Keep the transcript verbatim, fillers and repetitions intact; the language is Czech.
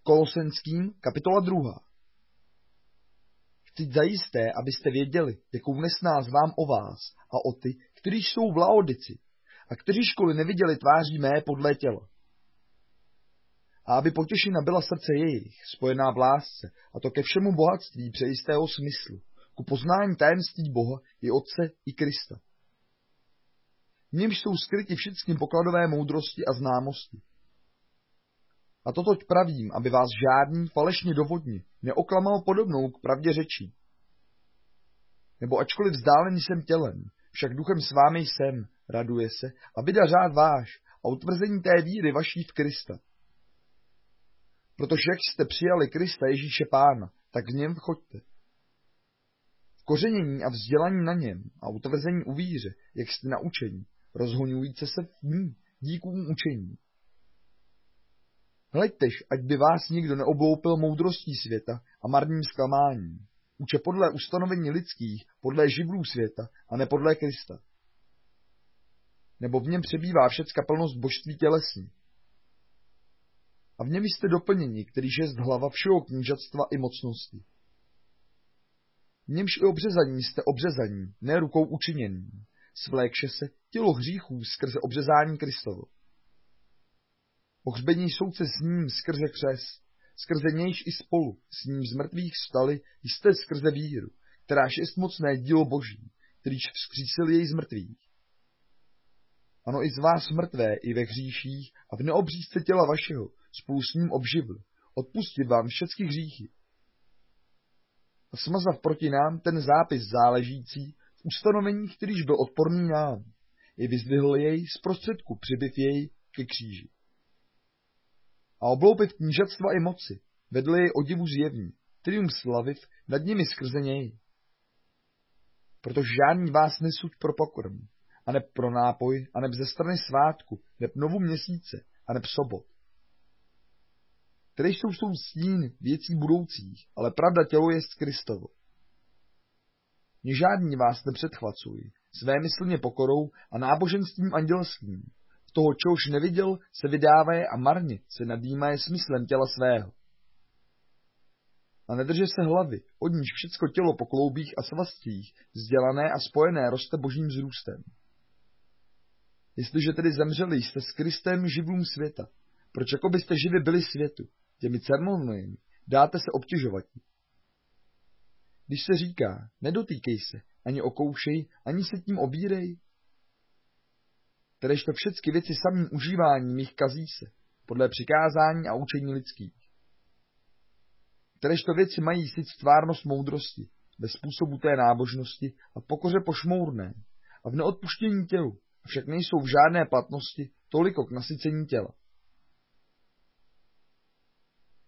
Kolosenským, kapitola druhá. Chci zajisté, abyste věděli, jakou nesnáz vám o vás a o ty, kteří jsou v Laodici a kteří školy neviděli tváří mé podle těla. A aby potěšena byla srdce jejich, spojená v lásce, a to ke všemu bohatství přejistého smyslu, ku poznání tajemství Boha i Otce i Krista. V němž jsou skryti všechny pokladové moudrosti a známosti. A totoť pravím, aby vás žádný falešně dovodně neoklamal podobnou k pravdě řečí. Nebo ačkoliv vzdálený jsem tělem, však duchem s vámi jsem, raduje se, a vyda řád váš a utvrzení té víry vaší v Krista. Protože jak jste přijali Krista Ježíše Pána, tak v něm choďte. V kořenění a vzdělání na něm a utvrzení u víře, jak jste naučení, rozhoňujíce se v ní díkům učení. Hleďtež, ať by vás nikdo neobloupil moudrostí světa a marným zklamáním, uče podle ustanovení lidských, podle živlů světa a ne podle Krista. Nebo v něm přebývá všecka plnost božství tělesní. A v něm jste doplněni, kterýž jest hlava všeho knížatstva i mocnosti. V němž i obřezaní jste obřezaní, ne rukou učiněný, svlékše se tělo hříchů skrze obřezání Kristovo. Pohřbení souce s ním skrze křes, skrze nějž i spolu s ním z mrtvých vstali jste skrze víru, kteráž jest mocné dílo Boží, kterýž vzkřísil jej z mrtvých. Ano, i z vás mrtvé i ve hříších a v neobřízce těla vašeho spolu s ním obživl, odpustit vám všechny hříchy. A smazav proti nám ten zápis záležící v ustanovení, kterýž byl odporný nám, i vyzdvihl jej z prostředku, přibyv jej ke kříži. A obloupiv knížatstva i moci, vedl jej odivu zjevní, triumf slaviv nad nimi skrze něj. Protože žádný vás nesuď pro pokrm, aneb pro nápoj, aneb ze strany svátku, neb novu měsíce, aneb sobot. Které jsou jsou stín věcí budoucích, ale pravda tělo jest Kristovo. Mě žádný vás nepředchvacuj, své myslně pokorou a náboženstvím andělským, v toho, čehož neviděl, se vydávaje a marně se nadýmaje smyslem těla svého. A nedrže se hlavy, od níž všecko tělo po kloubích a svazcích, vzdělané a spojené roste božím vzrůstem. Jestliže tedy zemřeli jste s Kristem živlům světa, proč jako byste živě byli světu, těmi ceremoniemi, dáte se obtěžovat. Když se říká, nedotýkej se, ani okoušej, ani se tím obírej, kteréžto všechny věci samým užíváním jich kazí se, podle přikázání a učení lidských. Kteréžto věci mají sice tvárnost moudrosti, ve způsobu té nábožnosti a pokoře pošmourné, a v neodpuštění tělu, avšak nejsou v žádné platnosti toliko k nasycení těla.